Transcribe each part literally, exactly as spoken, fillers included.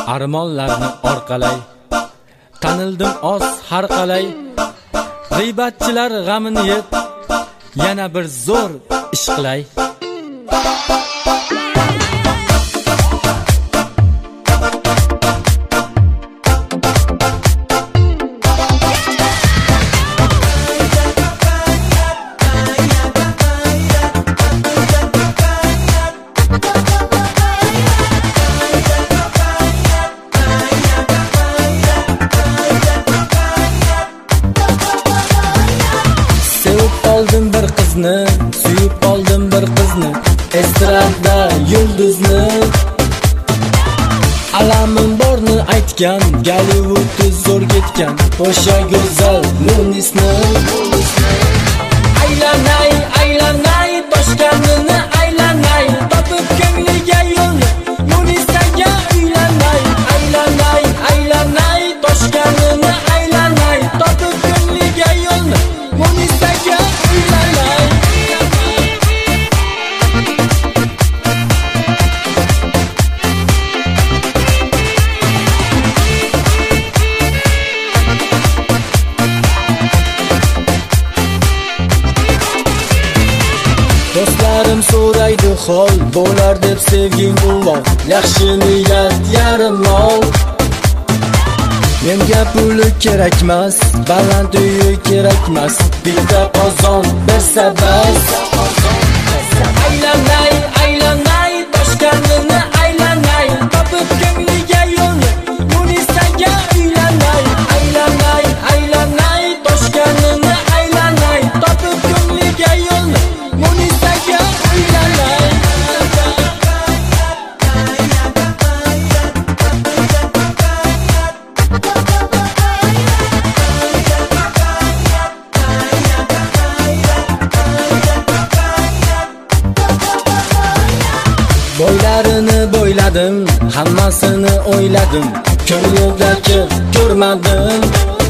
armonlarni orqalay, tanildim oz har qalay. G'iybatchilar g'amini yeb, yana bir zo'r ish qilay. Oldim bir qizni, suyib oldim bir qizni, estrada yulduzni. Alamim borni aytgan, Gollywoodni zo'r ketgan, o'sha go'zal Munisni. Aylanay, aylanay, toshganini aylanay, topib ko'ngliga yo'lni, Munisaga uylanay. Aylanay, aylanay, toshganini aylanay, topib ko'ngliga yo'lni, Munisaga uylanay. Do'stlarim so'raydi hol, bo'lar deb sevging ulug', yaxshi niyat yarim mol. Menga puli kerakmas, baland uyi kerakmas, bitta qozon bersa bas. Aylanay, aylanay, toshganini aylanay, topib ko'ngliga yo'lni, Munisaga uylanay. Aylanay, aylanay, toshganini aylanay, topib ko'ngliga yo'lni, Munisaga uylanay. Boylarini bo'yladim, hammasini o'yladim, ko'nglimdagi ko'rmadim.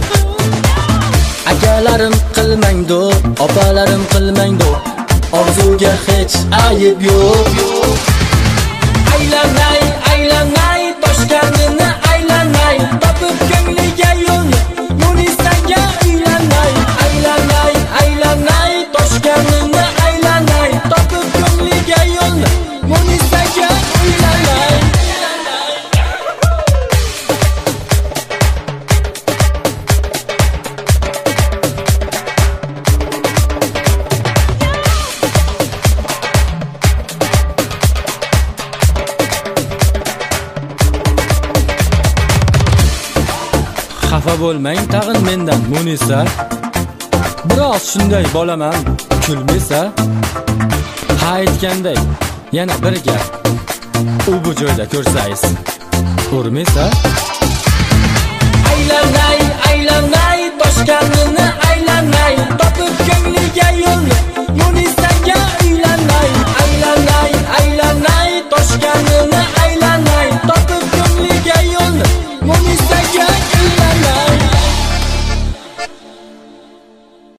Akalarim qilmang do'q, opalarim qilmang do'q, orzuga hech ayib yo'q. Aylanay, aylanay, toshganini aylanay, topib ko'ngliga yo'lni, Munisaga uylanay. Aylanay, aylanay, toshganini aylanay, topib ko'ngliga yo'lni, Munisaga uylanay. Xafa bo'lmang tag'in mendan Munisa. Biroz shunday bolaman, kulmisa. Ha aytganday, yana bir gap. U bu joyda ko'rsangiz, urmisa. Aylanay, aylanay, toshganini aylanay, topib ko'ngliga yo'lni,